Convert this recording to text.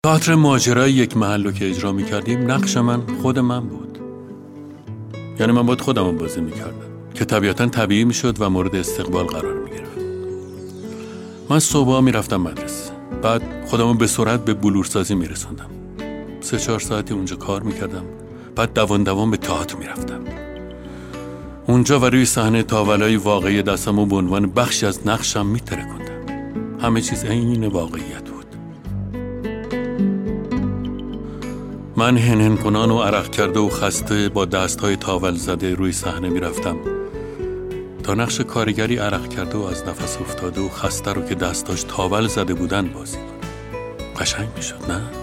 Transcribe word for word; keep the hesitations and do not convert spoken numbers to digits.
تئاتر ماجرای یک محل رو که اجرا می‌کردیم، نقش من خود من بود. یعنی من باید خودم بازی می‌کردم که طبیعتاً طبیعی می‌شد و مورد استقبال قرار می‌گرفت. من صبحا می‌رفتم مدرسه، بعد خودمو به سرعت به بلورسازی می‌رسوندم. سه چهار ساعتی اونجا کار می‌کردم، بعد دوان دوان به تئاتر می‌رفتم. اونجا و روی صحنه تاولای واقعی دستمو به عنوان بخشی از نقشم می‌ترکوندم. همه چیز عین واقعیت بود. من هنهن کنان و عرق کرده و خسته با دستهای تاول زده روی صحنه میرفتم تا نقش کارگری عرق کرده و از نفس افتاده و خسته رو که دستاش تاول زده بودن بازی کنم. قشنگ میشد نه؟